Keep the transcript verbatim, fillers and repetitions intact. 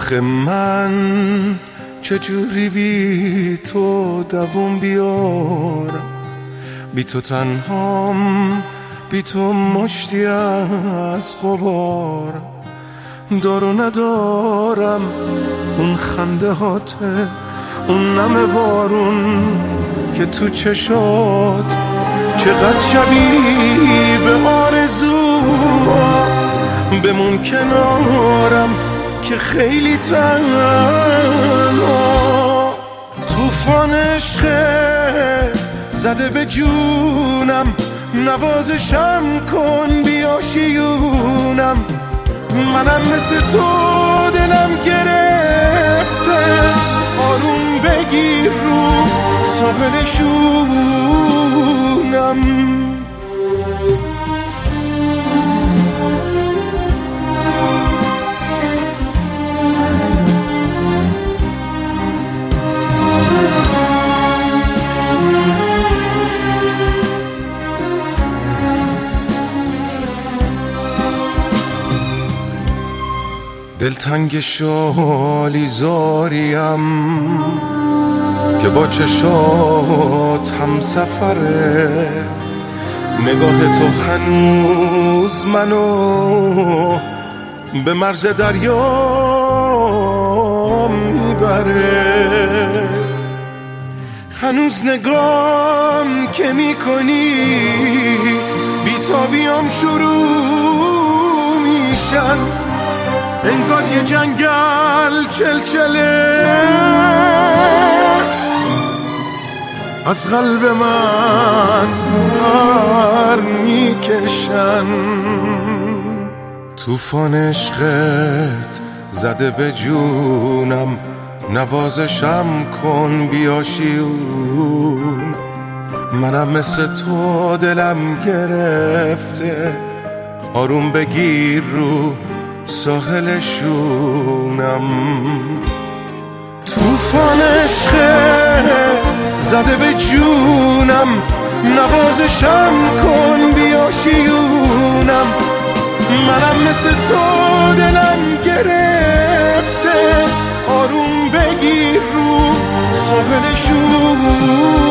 آخه من چجوری بی تو دووم بیارم، بی تو تنهام، بی تو مشتی از غبار. دارو ندارم اون خنده هاته، اون نم بارون که تو چشات، چقدر شبیه به آرزو. بمون کنارم که خیلی تنها. طوفان عشق زده به جونم، نوازشم کن بیا شیونم. منم مثل تو دلم گرفته، آروم بگیر رو ساحل شونم. دلتنگ شالی زاریم که با چشات هم سفره. نگاه تو هنوز منو به مرز دریا میبره. هنوز نگام که میکنی بیتابیام شروع میشن، انگار یه جنگل چلچله از قلب من پر میکشن. طوفان عشقت زده به جونم، نوازشم کن بیا شیون. منم مثل تو دلم گرفته، آروم بگیر رو ساحل شونم. طوفان عشق زده به جونم، نوازشم کن بیا شیونم. منم مثل تو دلم گرفته، آروم بگیر رو ساحل شونم.